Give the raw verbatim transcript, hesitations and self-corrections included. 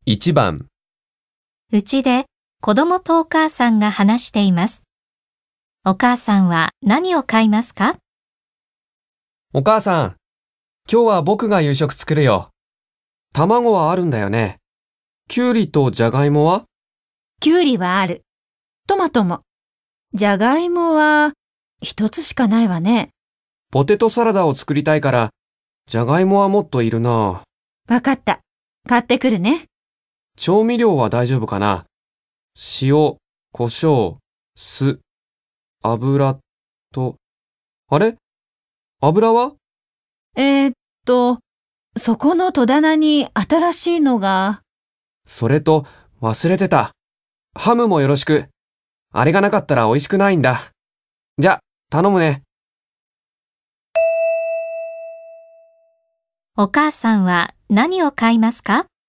いちばん、 うちで子供とお母さんが話しています。お母さんは何を買いますか？ お母さん、今日は僕が夕食作るよ。卵はあるんだよね。きゅうりとじゃがいもは？ きゅうりはある。トマトも。じゃがいもは一つしかないわね。 ポテトサラダを作りたいから、じゃがいもはもっといるな。 わかった。買ってくるね。 調味料は大丈夫かな？塩、胡椒、酢、油と、あれ？油は？ えーっと、そこの戸棚に新しいのが。 それと、忘れてた。ハムもよろしく。あれがなかったら美味しくないんだ。じゃ、頼むね。 お母さんは何を買いますか？